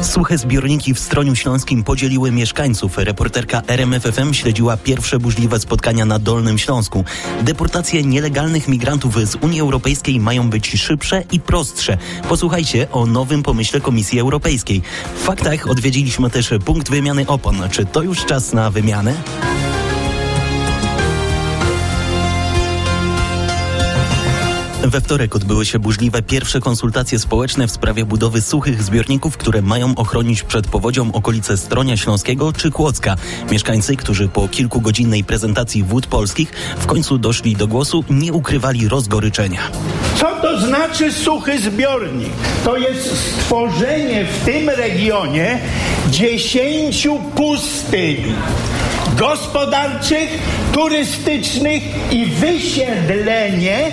Suche zbiorniki w Stroniu Śląskim podzieliły mieszkańców. Reporterka RMF FM śledziła pierwsze burzliwe spotkania na Dolnym Śląsku. Deportacje nielegalnych migrantów z Unii Europejskiej mają być szybsze i prostsze. Posłuchajcie o nowym pomyśle Komisji Europejskiej. W faktach odwiedziliśmy też punkt wymiany opon. Czy to już czas na wymianę? We wtorek odbyły się burzliwe pierwsze konsultacje społeczne w sprawie budowy suchych zbiorników, które mają ochronić przed powodzią okolice Stronia Śląskiego czy Kłodzka. Mieszkańcy, którzy po kilkugodzinnej prezentacji Wód Polskich w końcu doszli do głosu, nie ukrywali rozgoryczenia. Co to znaczy suchy zbiornik? To jest stworzenie w tym regionie 10 pustyń gospodarczych, turystycznych i wysiedlenie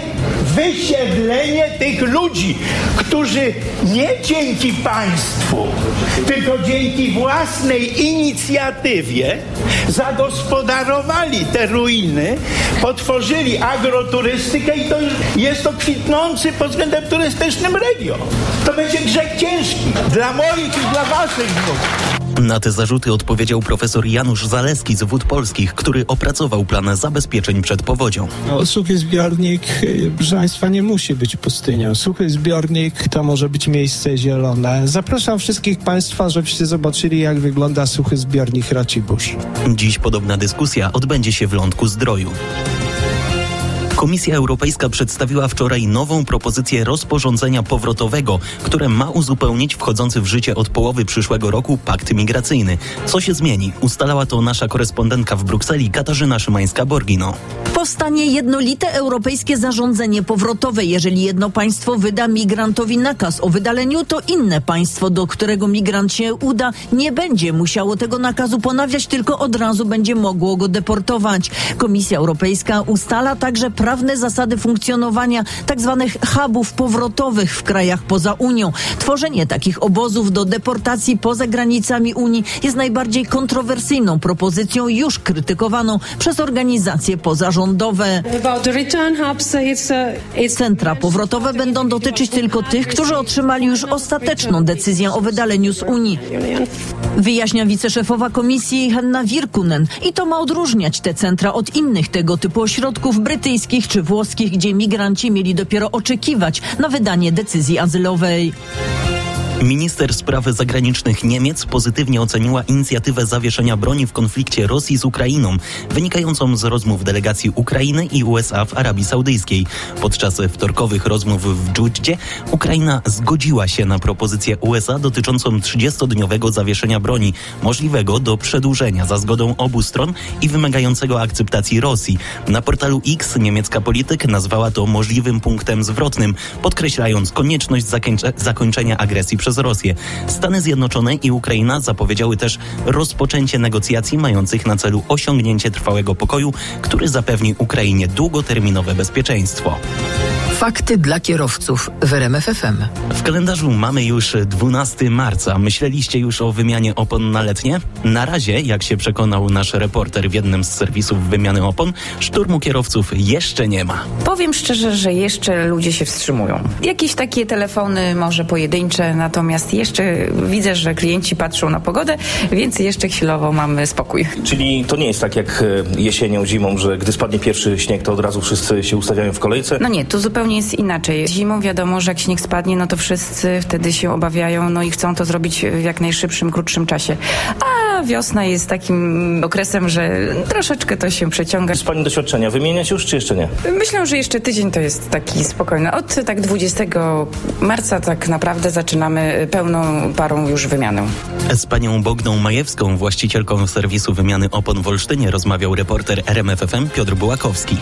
tych ludzi, którzy nie dzięki państwu, tylko dzięki własnej inicjatywie zagospodarowali te ruiny, potworzyli agroturystykę i jest to kwitnący pod względem turystycznym region. To będzie grzech ciężki dla moich i dla waszych wnuk. Na te zarzuty odpowiedział profesor Janusz Zaleski z Wód Polskich, który opracował plan zabezpieczeń przed powodzią. Suchy zbiornik, proszę państwa, nie musi być pustynią. Suchy zbiornik to może być miejsce zielone. Zapraszam wszystkich państwa, żebyście zobaczyli, jak wygląda suchy zbiornik Racibórz. Dziś podobna dyskusja odbędzie się w Lądku-Zdroju. Komisja Europejska przedstawiła wczoraj nową propozycję rozporządzenia powrotowego, które ma uzupełnić wchodzący w życie od połowy przyszłego roku pakt migracyjny. Co się zmieni? Ustalała to nasza korespondentka w Brukseli Katarzyna Szymańska-Borgino. Powstanie jednolite europejskie zarządzenie powrotowe. Jeżeli jedno państwo wyda migrantowi nakaz o wydaleniu, to inne państwo, do którego migrant się uda, nie będzie musiało tego nakazu ponawiać, tylko od razu będzie mogło go deportować. Komisja Europejska ustala także prawne zasady funkcjonowania tzw. hubów powrotowych w krajach poza Unią. Tworzenie takich obozów do deportacji poza granicami Unii jest najbardziej kontrowersyjną propozycją, już krytykowaną przez organizacje pozarządowe. Centra powrotowe będą dotyczyć tylko tych, którzy otrzymali już ostateczną decyzję o wydaleniu z Unii. Wyjaśnia wiceszefowa komisji Hanna Virkkunen. I to ma odróżniać te centra od innych tego typu ośrodków brytyjskich czy włoskich, gdzie migranci mieli dopiero oczekiwać na wydanie decyzji azylowej. Minister spraw zagranicznych Niemiec pozytywnie oceniła inicjatywę zawieszenia broni w konflikcie Rosji z Ukrainą, wynikającą z rozmów delegacji Ukrainy i USA w Arabii Saudyjskiej. Podczas wtorkowych rozmów w Dżuddzie Ukraina zgodziła się na propozycję USA dotyczącą 30-dniowego zawieszenia broni, możliwego do przedłużenia za zgodą obu stron i wymagającego akceptacji Rosji. Na portalu X niemiecka polityk nazwała to możliwym punktem zwrotnym, podkreślając konieczność zakończenia agresji przez Rosję. Stany Zjednoczone i Ukraina zapowiedziały też rozpoczęcie negocjacji mających na celu osiągnięcie trwałego pokoju, który zapewni Ukrainie długoterminowe bezpieczeństwo. Fakty dla kierowców w RMF FM. W kalendarzu mamy już 12 marca. Myśleliście już o wymianie opon na letnie? Na razie, jak się przekonał nasz reporter w jednym z serwisów wymiany opon, szturmu kierowców jeszcze nie ma. Powiem szczerze, że jeszcze ludzie się wstrzymują. Jakieś takie telefony może pojedyncze, natomiast jeszcze widzę, że klienci patrzą na pogodę, więc jeszcze chwilowo mamy spokój. Czyli to nie jest tak jak jesienią, zimą, że gdy spadnie pierwszy śnieg, to od razu wszyscy się ustawiają w kolejce? No nie, to zupełnie jest inaczej. Zimą wiadomo, że jak śnieg spadnie, no to wszyscy wtedy się obawiają, no i chcą to zrobić w jak najszybszym, krótszym czasie. A wiosna jest takim okresem, że troszeczkę to się przeciąga. Z pani doświadczenia wymieniać już, czy jeszcze nie? Myślę, że jeszcze tydzień to jest taki spokojny. Od tak 20 marca tak naprawdę zaczynamy pełną parą już wymianę. Z panią Bogną Majewską, właścicielką serwisu wymiany opon w Olsztynie, rozmawiał reporter RMF FM Piotr Bułakowski.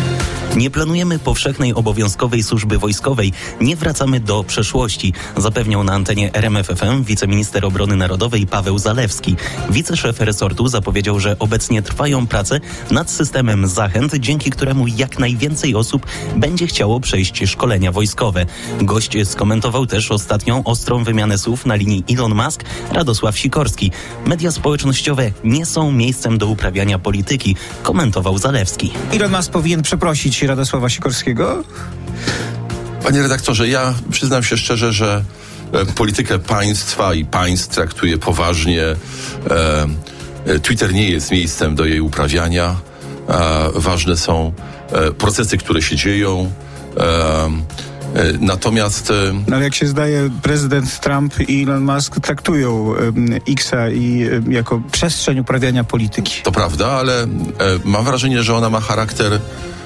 Nie planujemy powszechnej obowiązkowej służby wojskowej, nie wracamy do przeszłości, zapewniał na antenie RMF FM wiceminister obrony narodowej Paweł Zalewski. Wiceszef resortu zapowiedział, że obecnie trwają prace nad systemem zachęt, dzięki któremu jak najwięcej osób będzie chciało przejść szkolenia wojskowe. Gość skomentował też ostatnią ostrą wymianę słów na linii Elon Musk Radosław Sikorski. Media społecznościowe nie są miejscem do uprawiania polityki, komentował Zalewski. Elon Musk powinien przeprosić Radosława Sikorskiego? Panie redaktorze, ja przyznam się szczerze, że politykę państwa i państw traktuje poważnie. Twitter nie jest miejscem do jej uprawiania. Ważne są procesy, które się dzieją. Natomiast... No jak się zdaje, prezydent Trump i Elon Musk traktują X-a jako przestrzeń uprawiania polityki. To prawda, ale mam wrażenie, że ona ma charakter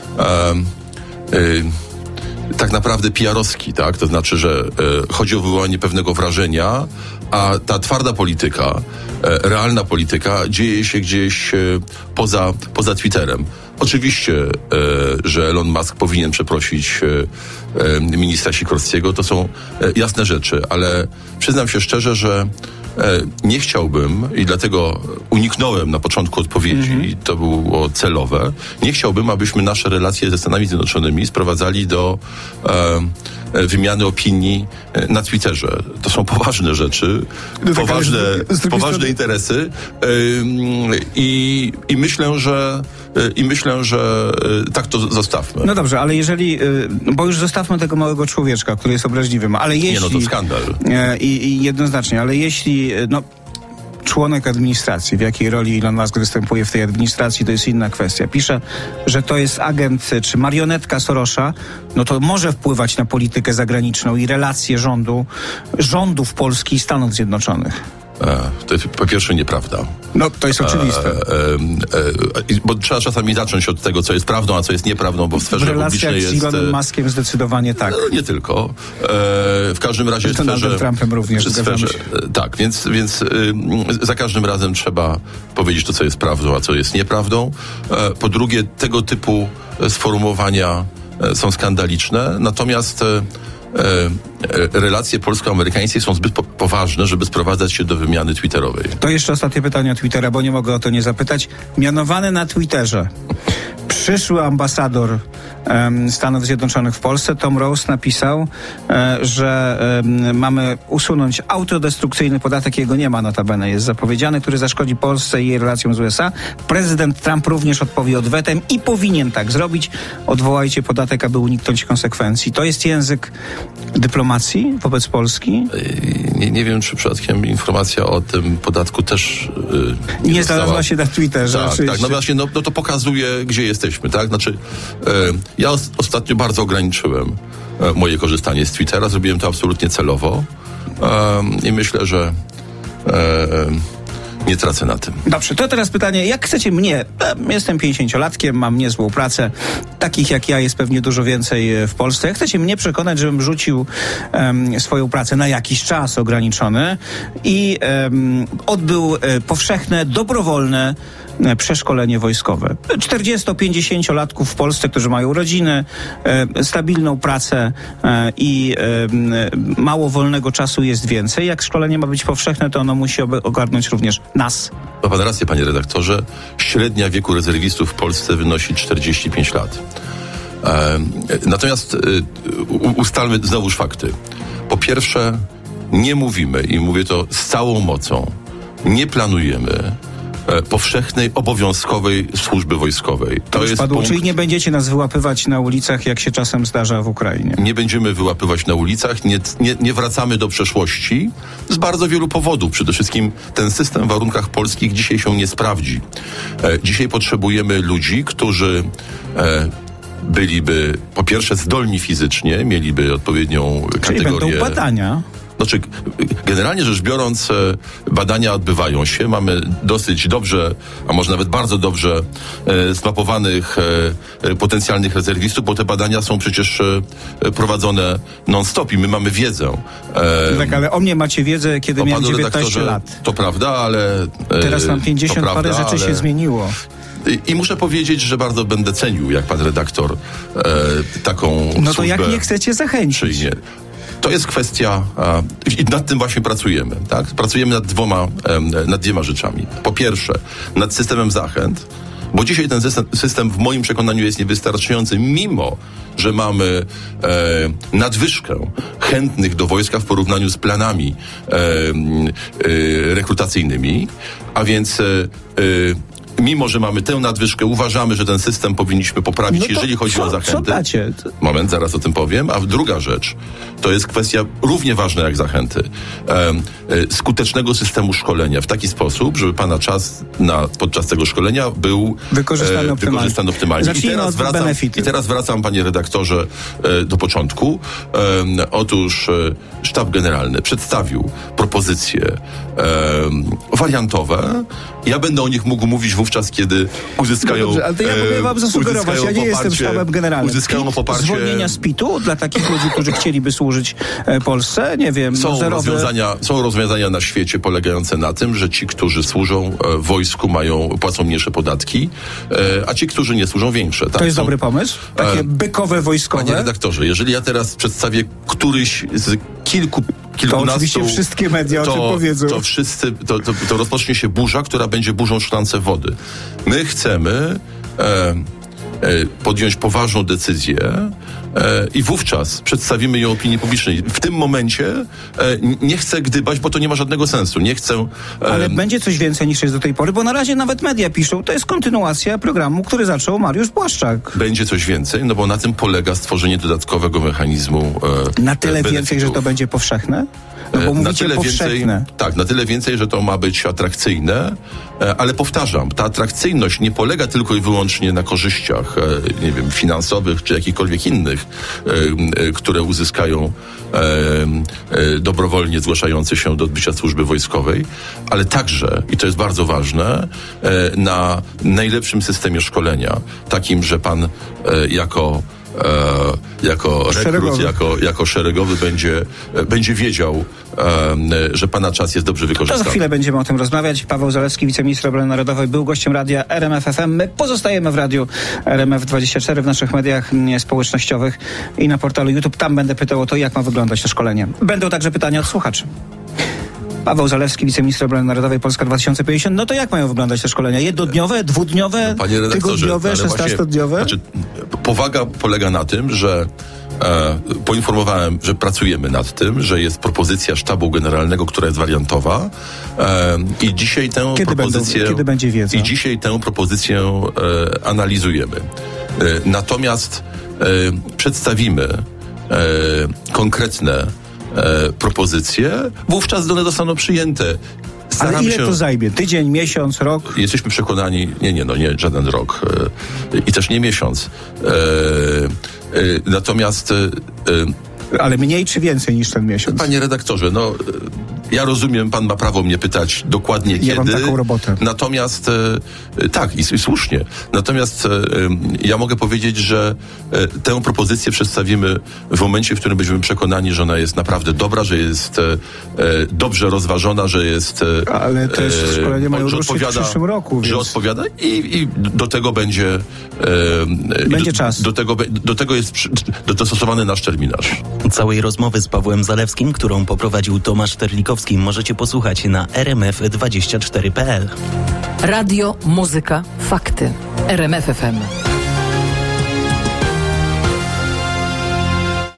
tak naprawdę PR-owski, tak? To znaczy, że chodzi o wywołanie pewnego wrażenia, a ta twarda polityka, realna polityka dzieje się gdzieś poza Twitterem. Oczywiście, że Elon Musk powinien przeprosić ministra Sikorskiego, to są jasne rzeczy, ale przyznam się szczerze, że nie chciałbym i dlatego uniknąłem na początku odpowiedzi, to było celowe, nie chciałbym, abyśmy nasze relacje ze Stanami Zjednoczonymi sprowadzali do wymiany opinii na Twitterze. To są poważne rzeczy, poważne interesy i myślę, że tak to zostawmy. No dobrze, ale jeżeli, bo już zostawmy tego małego człowieczka, który jest obraźliwym, ale jeśli... Nie, no to skandal. I jednoznacznie, ale jeśli, członek administracji, w jakiej roli Elon Musk występuje w tej administracji, to jest inna kwestia. Pisze, że to jest agent czy marionetka Sorosza, no to może wpływać na politykę zagraniczną i relacje rządów Polski i Stanów Zjednoczonych. To jest po pierwsze nieprawda. No, to jest oczywiste. Bo trzeba czasami zacząć od tego, co jest prawdą, a co jest nieprawdą, bo w sferze publicznej jest... z Elonem Muskiem zdecydowanie tak. No, nie tylko. W każdym razie w sferze... Trumpem również. Tak, więc za każdym razem trzeba powiedzieć to, co jest prawdą, a co jest nieprawdą. Po drugie, tego typu sformułowania są skandaliczne, natomiast... relacje polsko-amerykańskie są zbyt poważne, żeby sprowadzać się do wymiany twitterowej. To jeszcze ostatnie pytanie o Twittera, bo nie mogę o to nie zapytać. Mianowany na Twitterze przyszły ambasador Stanów Zjednoczonych w Polsce, Tom Rose, napisał, że mamy usunąć autodestrukcyjny podatek, jego nie ma notabene, jest zapowiedziany, który zaszkodzi Polsce i jej relacjom z USA. Prezydent Trump również odpowie odwetem i powinien tak zrobić. Odwołajcie podatek, aby uniknąć konsekwencji. To jest język dyplomacji wobec Polski? Nie wiem, czy przypadkiem informacja o tym podatku też nie znalazła się na Twitterze. Tak, no właśnie, no to pokazuje, gdzie jesteśmy, tak? Znaczy, ja ostatnio bardzo ograniczyłem moje korzystanie z Twittera, zrobiłem to absolutnie celowo i myślę, że nie tracę na tym. Dobrze, to teraz pytanie, jak chcecie mnie, jestem 50-latkiem, mam niezłą pracę, takich jak ja jest pewnie dużo więcej w Polsce, jak chcecie mnie przekonać, żebym rzucił swoją pracę na jakiś czas ograniczony i odbył powszechne, dobrowolne przeszkolenie wojskowe. 40-50-latków w Polsce, którzy mają rodziny, stabilną pracę i mało wolnego czasu jest więcej. Jak szkolenie ma być powszechne, to ono musi ogarnąć również nas. Ma pan rację, panie redaktorze. Średnia wieku rezerwistów w Polsce wynosi 45 lat. Natomiast ustalmy znowuż fakty. Po pierwsze, nie mówimy, i mówię to z całą mocą, nie planujemy powszechnej, obowiązkowej służby wojskowej. To jest padło, czyli nie będziecie nas wyłapywać na ulicach, jak się czasem zdarza w Ukrainie? Nie będziemy wyłapywać na ulicach, nie wracamy do przeszłości z bardzo wielu powodów. Przede wszystkim ten system w warunkach polskich dzisiaj się nie sprawdzi. Dzisiaj potrzebujemy ludzi, którzy byliby po pierwsze zdolni fizycznie, mieliby odpowiednią kategorię. Czyli będą badania. Znaczy, generalnie rzecz biorąc, badania odbywają się. Mamy dosyć dobrze, a może nawet bardzo dobrze zmapowanych potencjalnych rezerwistów, bo te badania są przecież prowadzone non-stop i my mamy wiedzę. Tak, ale o mnie macie wiedzę, kiedy miałem 19 lat. To prawda, ale... Teraz mam 50, parę rzeczy się zmieniło. I muszę powiedzieć, że bardzo będę cenił, jak pan redaktor taką No to jak nie chcecie zachęcić? Przyjmie. To jest kwestia, i nad tym właśnie pracujemy, tak? Pracujemy nad dwiema rzeczami. Po pierwsze, nad systemem zachęt, bo dzisiaj ten system w moim przekonaniu jest niewystarczający, mimo że mamy nadwyżkę chętnych do wojska w porównaniu z planami rekrutacyjnymi, a więc mimo że mamy tę nadwyżkę, uważamy, że ten system powinniśmy poprawić, jeżeli chodzi o zachęty. Co dacie? Moment, zaraz o tym powiem. A druga rzecz, to jest kwestia równie ważna jak zachęty. Skutecznego systemu szkolenia w taki sposób, żeby pana czas podczas tego szkolenia był wykorzystany optymalnie. I teraz wracam, panie redaktorze, do początku. Otóż Sztab Generalny przedstawił propozycje wariantowe. Ja będę o nich mógł mówić wówczas, kiedy uzyskają dobrze, ale to ja mogę wam zasugerować, ja nie jestem Sztabem Generalnym. Uzyskają poparcie. Zwolnienia z PIT-u dla takich ludzi, którzy chcieliby służyć Polsce, nie wiem, Są rozwiązania na świecie polegające na tym, że ci, którzy służą wojsku, płacą mniejsze podatki, a ci, którzy nie służą, większe. Tak? To jest dobry pomysł? Takie bykowe wojskowe? Panie redaktorze, jeżeli ja teraz przedstawię któryś z kilkunastu... To oczywiście wszystkie media o tym powiedzą. To rozpocznie się burza, która będzie burzą w szklance wody. My chcemy podjąć poważną decyzję i wówczas przedstawimy ją opinii publicznej. W tym momencie nie chcę gdybać, bo to nie ma żadnego sensu. Nie chcę... Ale będzie coś więcej niż jest do tej pory, bo na razie nawet media piszą, to jest kontynuacja programu, który zaczął Mariusz Błaszczak. Będzie coś więcej, no bo na tym polega stworzenie dodatkowego mechanizmu na tyle więcej, że to będzie powszechne? No bo mówicie powszechne. Tak, na tyle więcej, że to ma być atrakcyjne, ale powtarzam, ta atrakcyjność nie polega tylko i wyłącznie na korzyściach, nie wiem, finansowych czy jakichkolwiek innych, które uzyskają dobrowolnie zgłaszający się do odbycia służby wojskowej, ale także, i to jest bardzo ważne, na najlepszym systemie szkolenia, takim, że pan jako rekrut, jako szeregowy będzie wiedział, że pana czas jest dobrze wykorzystany. To za chwilę będziemy o tym rozmawiać. Paweł Zalewski, wiceminister obrony narodowej, był gościem radia RMF FM. My pozostajemy w radiu RMF24, w naszych mediach społecznościowych i na portalu YouTube. Tam będę pytał o to, jak ma wyglądać to szkolenie. Będą także pytania od słuchaczy. Paweł Zalewski, wiceminister obrony narodowej, Polska 2050. No to jak mają wyglądać te szkolenia? Jednodniowe, dwudniowe, tygodniowe, 16-dniowe? Znaczy, powaga polega na tym, że poinformowałem, że pracujemy nad tym, że jest propozycja Sztabu Generalnego, która jest wariantowa i dzisiaj tę kiedy będzie wiedza? I dzisiaj tę propozycję analizujemy. Natomiast przedstawimy konkretne propozycje, wówczas one zostaną przyjęte. Ale ile to zajmie? Tydzień, miesiąc, rok? Jesteśmy przekonani, nie żaden rok i też nie miesiąc. Natomiast... Ale mniej czy więcej niż ten miesiąc? Panie redaktorze, ja rozumiem, pan ma prawo mnie pytać dokładnie kiedy. Ja mam taką robotę. Natomiast, tak, i słusznie. Natomiast ja mogę powiedzieć, że tę propozycję przedstawimy w momencie, w którym będziemy przekonani, że ona jest naprawdę dobra, że jest dobrze rozważona, że jest... Ale też szkolenie mają ruszyć w przyszłym roku. Że odpowiada i do tego będzie... Będzie czas. Do tego jest dostosowany nasz terminarz. Całej rozmowy z Pawłem Zalewskim, którą poprowadził Tomasz Terlikowski, możecie posłuchać na rmf24.pl. Radio, muzyka, fakty. RMF FM.